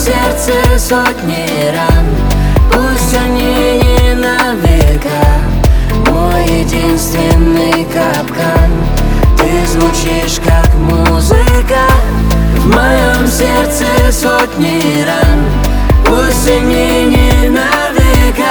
сердце сотни ран, пусть они не навека. Мой единственный капкан, ты звучишь как музыка. В моем сердце сотни ран, пусть они не навека.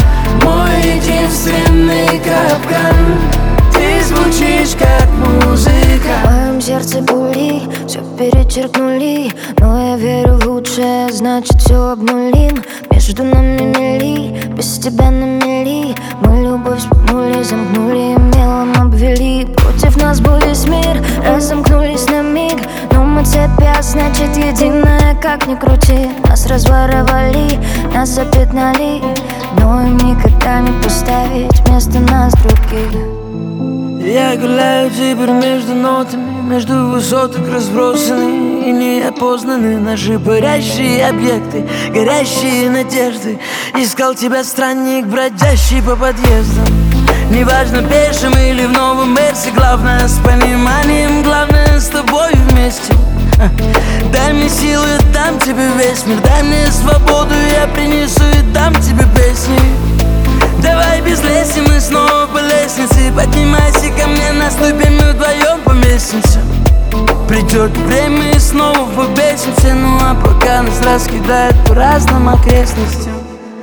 Мой единственный капкан, ты звучишь как музыка. В моем сердце пули, все перечеркнули, но я верю в лучшее, значит все обнулим. Между нами мели, без тебя на мели. Мы любовь спугнули, замкнули, мелом обвели. Против нас был весь мир, разомкнулись на миг. Но мы цепь, значит единая, как ни крути. Нас разворовали, нас запятнали, но им никогда не поставить вместо нас других. Я гуляю теперь между нотами, между высоток разбросаны и неопознаны наши парящие объекты, горящие надежды. Искал тебя странник, бродящий по подъездам. Неважно, пешим или в новом Мерсе, главное с пониманием, главное с тобой вместе. Дай мне силы, дам тебе весь мир, дай мне свободу, я принесу и дам тебе песни. Давай без леси, мы снова по лестнице. Поднимайся ко мне на ступень, мы вдвоем поместимся. Придет время и снова побесимся. Ну а пока нас раскидает по разным окрестностям.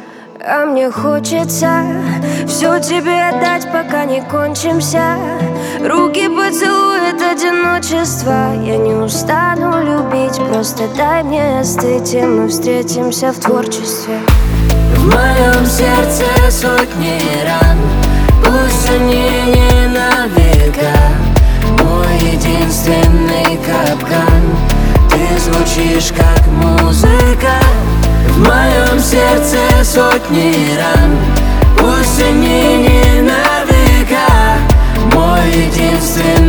А мне хочется все тебе отдать, пока не кончимся. Руки поцелует одиночество. Я не устану любить, просто дай мне остыть, и мы встретимся в творчестве. В моем сердце сотни ран, пусть они не навека. Мой единственный капкан, ты звучишь как музыка. В моем сердце сотни ран, пусть они не навека. Мой единственный